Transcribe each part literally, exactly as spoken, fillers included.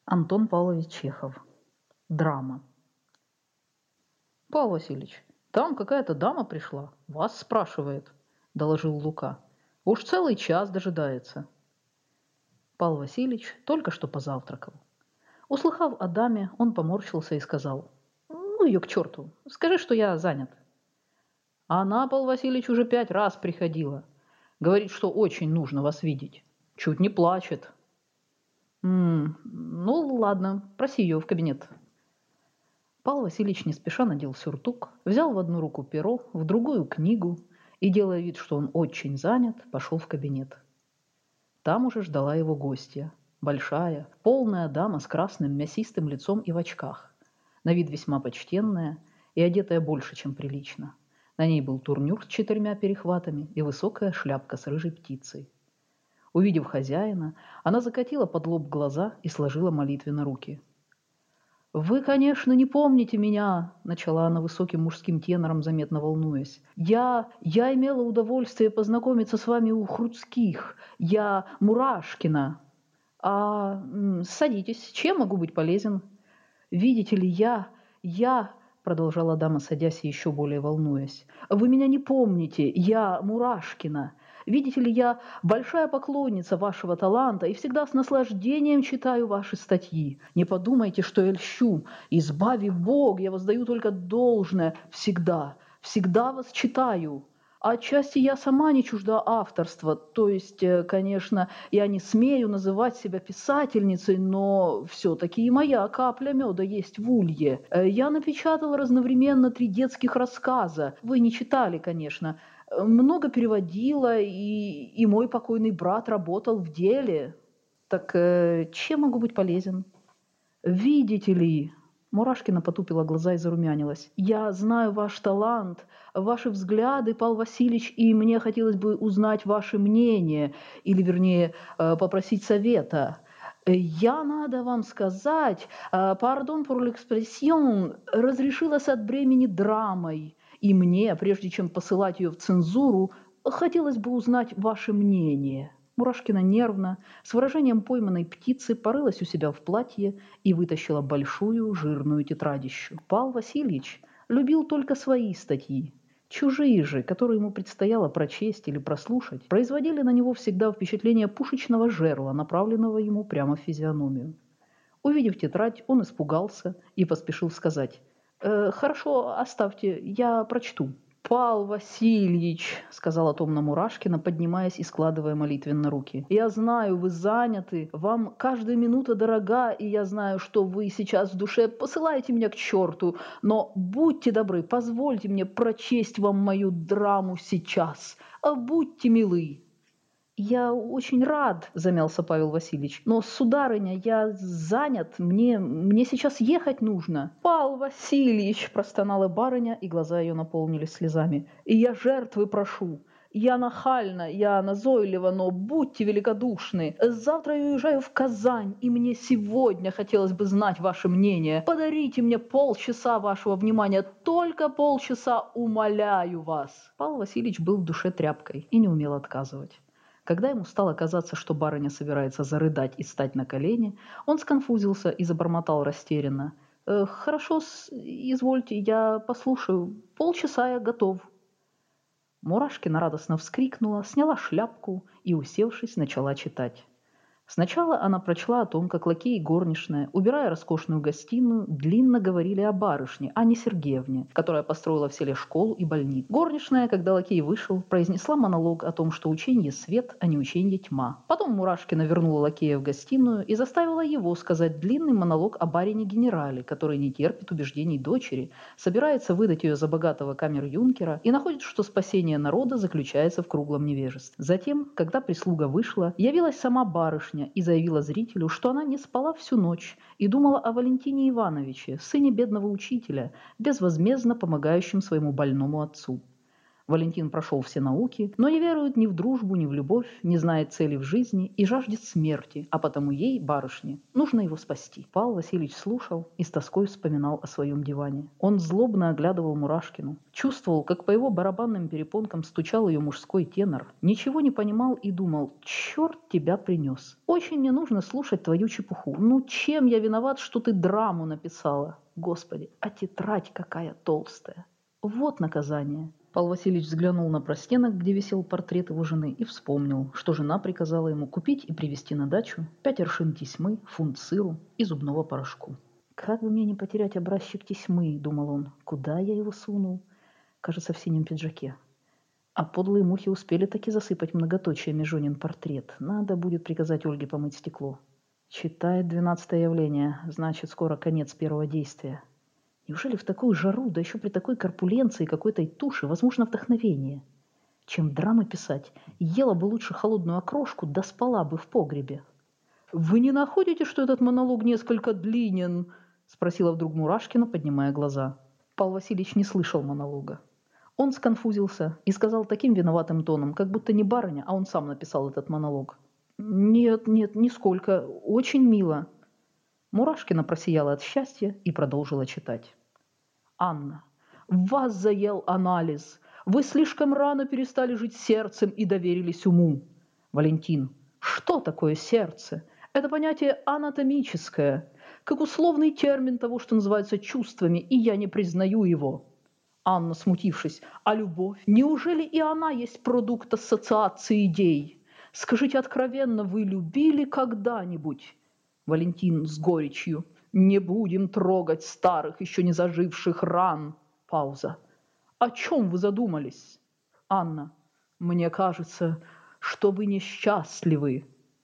Антон Павлович Чехов. Драма. «Павел Васильевич, там какая-то дама пришла, вас спрашивает», — доложил Лука. «Уж целый час дожидается». Павел Васильевич только что позавтракал. Услыхав о даме, он поморщился и сказал: «Ну ее к черту, скажи, что я занят». А она, Павел Васильевич, уже пять раз приходила. Говорит, что очень нужно вас видеть. Чуть не плачет. М-м, ну ладно, проси ее в кабинет. Павел Васильевич не спеша надел сюртук, взял в одну руку перо, в другую книгу и, делая вид, что он очень занят, пошел в кабинет. Там уже ждала его гостья. Большая, полная дама с красным мясистым лицом и в очках. На вид весьма почтенная и одетая больше, чем прилично. На ней был турнюр с четырьмя перехватами и высокая шляпка с рыжей птицей. Увидев хозяина, она закатила под лоб глаза и сложила молитвенно руки. «Вы, конечно, не помните меня», — начала она высоким мужским тенором, заметно волнуясь. «Я... я имела удовольствие познакомиться с вами у Хруцких. Я Мурашкина. А... м, садитесь, чем могу быть полезен?» «Видите ли, я... я...» — продолжала дама, садясь и еще более волнуясь. «Вы меня не помните. Я Мурашкина. Видите ли, я большая поклонница вашего таланта и всегда с наслаждением читаю ваши статьи. Не подумайте, что я льщу. Избави Бог, я воздаю только должное. Всегда, всегда вас читаю. А отчасти я сама не чужда авторства. То есть, конечно, я не смею называть себя писательницей, но все-таки и моя капля меда есть в улье. Я напечатала разновременно три детских рассказа. Вы не читали, конечно. Много переводила, и, и мой покойный брат работал в деле. Так э, чем могу быть полезен? Видите ли, Мурашкина потупила глаза и зарумянилась. Я знаю ваш талант, ваши взгляды, Павел Васильевич, и мне хотелось бы узнать ваше мнение, или, вернее, попросить совета. Я, надо вам сказать, пардон pour l'expression, разрешилась от бремени драмой. И мне, прежде чем посылать ее в цензуру, хотелось бы узнать ваше мнение». Мурашкина нервно, с выражением пойманной птицы, порылась у себя в платье и вытащила большую жирную тетрадищу. Павел Васильевич любил только свои статьи. Чужие же, которые ему предстояло прочесть или прослушать, производили на него всегда впечатление пушечного жерла, направленного ему прямо в физиономию. Увидев тетрадь, он испугался и поспешил сказать: «Э, «Хорошо, оставьте, я прочту». «Павел Васильевич», — сказала томно Мурашкина, поднимаясь и складывая молитвенно руки, «я знаю, вы заняты, вам каждая минута дорога, и я знаю, что вы сейчас в душе посылаете меня к черту, но будьте добры, позвольте мне прочесть вам мою драму сейчас. Будьте милы». «Я очень рад», — замялся Павел Васильевич, «но, сударыня, я занят, мне, мне сейчас ехать нужно». «Павел Васильевич», — простонала барыня, и глаза ее наполнились слезами, «и я жертвы прошу. Я нахальна, я назойлива, но будьте великодушны. Завтра я уезжаю в Казань, и мне сегодня хотелось бы знать ваше мнение. Подарите мне полчаса вашего внимания, только полчаса, умоляю вас». Павел Васильевич был в душе тряпкой и не умел отказывать. Когда ему стало казаться, что барыня собирается зарыдать и встать на колени, он сконфузился и забормотал растерянно: «Э, «Хорошо, извольте, я послушаю. Полчаса я готов». Мурашкина радостно вскрикнула, сняла шляпку и, усевшись, начала читать. Сначала она прочла о том, как лакей и горничная, убирая роскошную гостиную, длинно говорили о барышне, Анне Сергеевне, которая построила в селе школу и больницу. Горничная, когда лакей вышел, произнесла монолог о том, что ученье свет, а не ученье тьма. Потом Мурашкина вернула лакея в гостиную и заставила его сказать длинный монолог о барине-генерале, который не терпит убеждений дочери, собирается выдать ее за богатого камер-юнкера и находит, что спасение народа заключается в круглом невежестве. Затем, когда прислуга вышла, явилась сама барышня и заявила зрителю, что она не спала всю ночь и думала о Валентине Ивановиче, сыне бедного учителя, безвозмездно помогающем своему больному отцу. Валентин прошел все науки, но не верует ни в дружбу, ни в любовь, не знает цели в жизни и жаждет смерти, а потому ей, барышне, нужно его спасти. Павел Васильевич слушал и с тоской вспоминал о своем диване. Он злобно оглядывал Мурашкину, чувствовал, как по его барабанным перепонкам стучал ее мужской тенор, ничего не понимал и думал: «Черт тебя принес! Очень мне нужно слушать твою чепуху. Ну чем я виноват, что ты драму написала? Господи, а тетрадь какая толстая! Вот наказание!» Павел Васильевич взглянул на простенок, где висел портрет его жены, и вспомнил, что жена приказала ему купить и привезти на дачу пять аршин тесьмы, фунт сыру и зубного порошку. «Как бы мне не потерять образчик тесьмы», — думал он, — «куда я его сунул? Кажется, в синем пиджаке. А подлые мухи успели таки засыпать многоточиями Жонин портрет. Надо будет приказать Ольге помыть стекло. Читает двенадцатое явление, значит, скоро конец первого действия. Неужели в такую жару, да еще при такой корпуленции какой-то туши, возможно вдохновение? Чем драмы писать, ела бы лучше холодную окрошку, да спала бы в погребе». «Вы не находите, что этот монолог несколько длинен?» – спросила вдруг Мурашкина, поднимая глаза. Павел Васильевич не слышал монолога. Он сконфузился и сказал таким виноватым тоном, как будто не барыня, а он сам написал этот монолог: «Нет, нет, нисколько. Очень мило». Мурашкина просияла от счастья и продолжила читать. «Анна, вас заел анализ. Вы слишком рано перестали жить сердцем и доверились уму. Валентин, что такое сердце? Это понятие анатомическое, как условный термин того, что называется чувствами, и я не признаю его». Анна, смутившись: «А любовь? Неужели и она есть продукт ассоциации идей? Скажите откровенно, вы любили когда-нибудь?» Валентин с горечью: «Не будем трогать старых, еще не заживших ран». Пауза. «О чем вы задумались?» Анна. «Мне кажется, что вы несчастливы».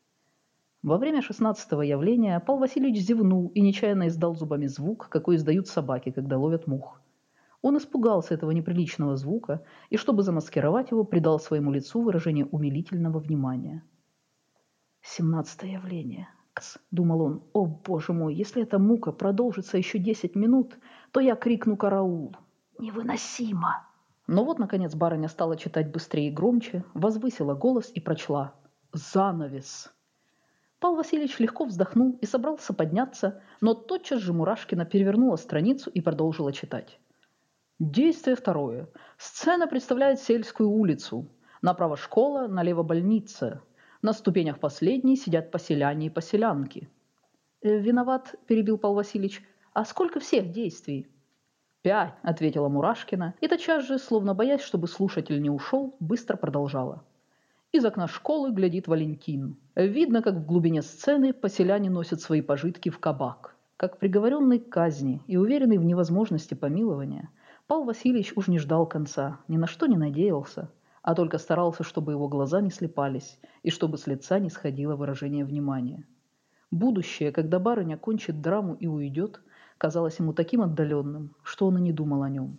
Во время шестнадцатого явления Павел Васильевич зевнул и нечаянно издал зубами звук, какой издают собаки, когда ловят мух. Он испугался этого неприличного звука и, чтобы замаскировать его, придал своему лицу выражение умилительного внимания. «Семнадцатое явление», — думал он. «О, боже мой, если эта мука продолжится еще десять минут, то я крикну караул. Невыносимо!» Но вот, наконец, барыня стала читать быстрее и громче, возвысила голос и прочла: «Занавес». Павел Васильевич легко вздохнул и собрался подняться, но тотчас же Мурашкина перевернула страницу и продолжила читать. Действие второе. Сцена представляет сельскую улицу. Направо школа, налево больница. На ступенях последней сидят поселяне и поселянки. «Э, «Виноват», – перебил Павел Васильевич. «А сколько всех действий?» «Пять», – ответила Мурашкина, и тотчас же, словно боясь, чтобы слушатель не ушел, быстро продолжала. Из окна школы глядит Валентин. Видно, как в глубине сцены поселяне носят свои пожитки в кабак. Как приговоренный к казни и уверенный в невозможности помилования, Павел Васильевич уж не ждал конца, ни на что не надеялся, а только старался, чтобы его глаза не слепались и чтобы с лица не сходило выражение внимания. Будущее, когда барыня кончит драму и уйдет, казалось ему таким отдаленным, что он и не думал о нем.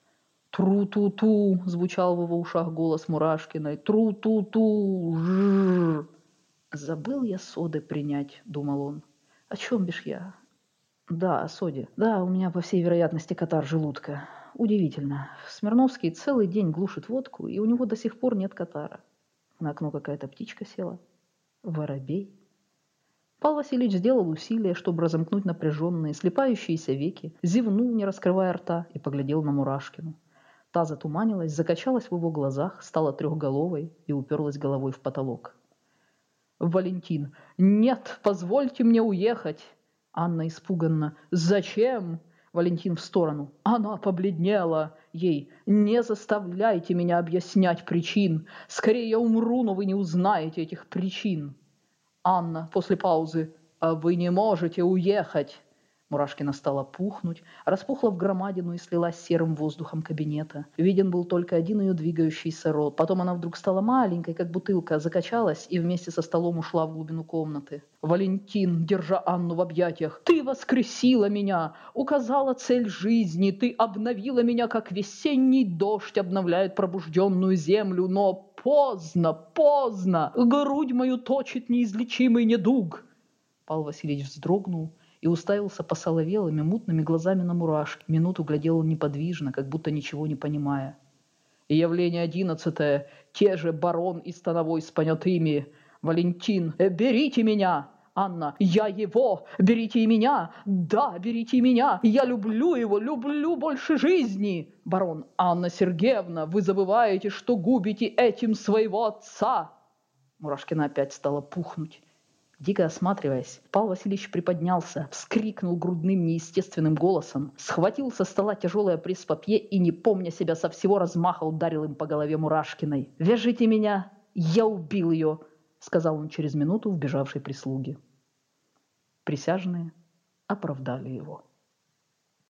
«Тру-ту-ту!» – звучал в его ушах голос Мурашкиной. «Тру-ту-ту! Жжжж!» «Забыл я соды принять», – думал он. «О чем бишь я?» «Да, о соде. Да, у меня, по всей вероятности, катар желудка. Удивительно. Смирновский целый день глушит водку, и у него до сих пор нет катара. На окно какая-то птичка села. Воробей». Павел Васильевич сделал усилие, чтобы разомкнуть напряженные, слепающиеся веки, зевнул, не раскрывая рта, и поглядел на Мурашкину. Та затуманилась, закачалась в его глазах, стала трехголовой и уперлась головой в потолок. Валентин: «Нет, позвольте мне уехать!» Анна испуганно: «Зачем?» Валентин в сторону. Она побледнела. Ей: «Не заставляйте меня объяснять причин. Скорее я умру, но вы не узнаете этих причин». Анна после паузы: «А вы не можете уехать». Мурашкина стала пухнуть, распухла в громадину и слилась серым воздухом кабинета. Виден был только один ее двигающийся рот. Потом она вдруг стала маленькой, как бутылка, закачалась и вместе со столом ушла в глубину комнаты. Валентин, держа Анну в объятиях: «Ты воскресила меня, указала цель жизни, ты обновила меня, как весенний дождь обновляет пробужденную землю, но поздно, поздно, грудь мою точит неизлечимый недуг». Павел Васильевич вздрогнул и уставился посоловелыми, мутными глазами на Мурашки. Минуту глядел он неподвижно, как будто ничего не понимая. И явление одиннадцатое, те же барон и становой с понятыми. Валентин, «Э, берите меня! Анна, я его, берите и меня! Да, берите и меня! Я люблю его, люблю больше жизни! Барон, Анна Сергеевна, вы забываете, что губите этим своего отца!» Мурашкина опять стала пухнуть. Дико осматриваясь, Павел Васильевич приподнялся, вскрикнул грудным неестественным голосом, схватил со стола тяжелое пресс-папье и, не помня себя, со всего размаха ударил им по голове Мурашкиной. «Вяжите меня! Я убил ее!» — сказал он через минуту вбежавшей прислуге. Присяжные оправдали его.